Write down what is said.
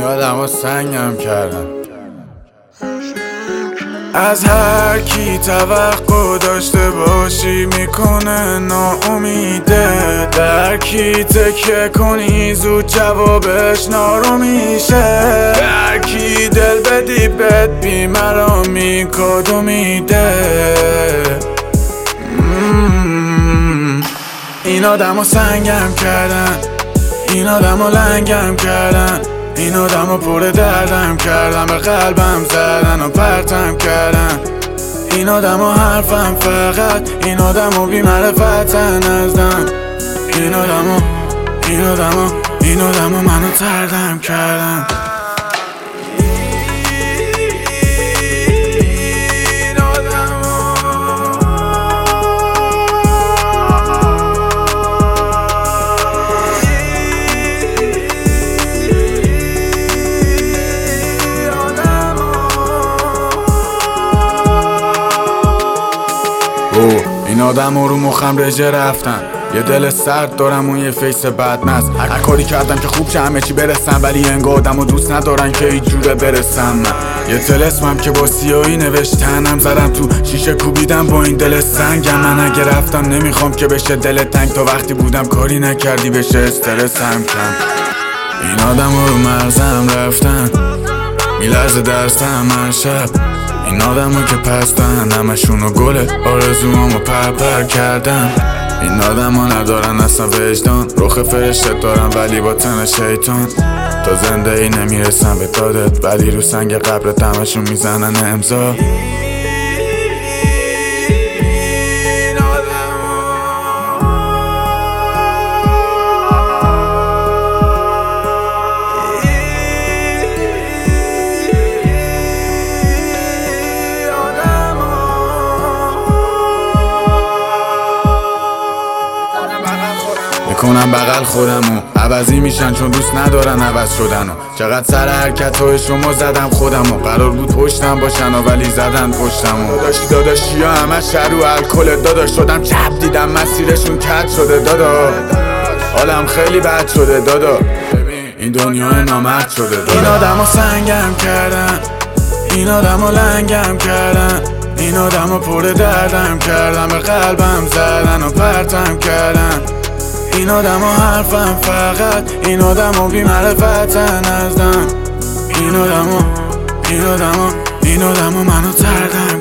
این آدم سنگم کردن. از هر کی توقع داشته باشی میکنه ناامیده. در کی تکیه کنی زود جوابش نارو میشه. در کی دل بدی بد بیمرامی کدومیده. این آدمو سنگم کردن، این آدمو لنگم کردن، این آدمو پر دردم کردن، به قلبم زدن و پرتم کردن. این آدمو حرفم فقط، این آدمو بی معرفتن ازدن. این آدمو منو تردم کردن. این آدم رو مخم رژه رفتن. یه دل سرد دارم و یه فیس بدمست. هر کاری کردم که خوب شه همه چی برسم، ولی انگار آدمو دوست ندارن که هیچ جوره برسم. من یه طلسمم که با سیاهی نوشتنم زدم تو شیشه کوبیدم با این دل سنگم. من اگه رفتم نمیخوام که بشه دل تنگ، تا وقتی بودم کاری نکردی بشه استرسم کم. این آدم رو مرزم رفتن، میلرزه دستم هر شب. این آدمو که پستن همشونو گل آرزوامو پرپر کردن. این آدمو ندارن اصلا وجدان، رخ فرشته دارن ولی با تن شیطان. تا زنده ای نمیرسن به دادت، ولی رو سنگ قبرت همشون میزنن امضا. میکنم بغل خودمو عوضی میشن چون دوست ندارن عوض شدنو. چقدر سر حرکتهای شما زدم خودمو، قرار بود پشتم باشن ولی زدن پشتمو. داداشی ها همه شر و الکل داداش، شدم چپ دیدم مسیرشون کج شده دادا. حالم خیلی بد شده دادا، این دنیا نامرد شده دادا. این آدمو سنگم کردن، این آدمو لنگم کردن، این آدمو پر دردم کردن، به قلبم زدن و پرتم کردن. این آدمو حرفم فقط، این آدمو بی معرفتن ازدن. این آدمو منو تردم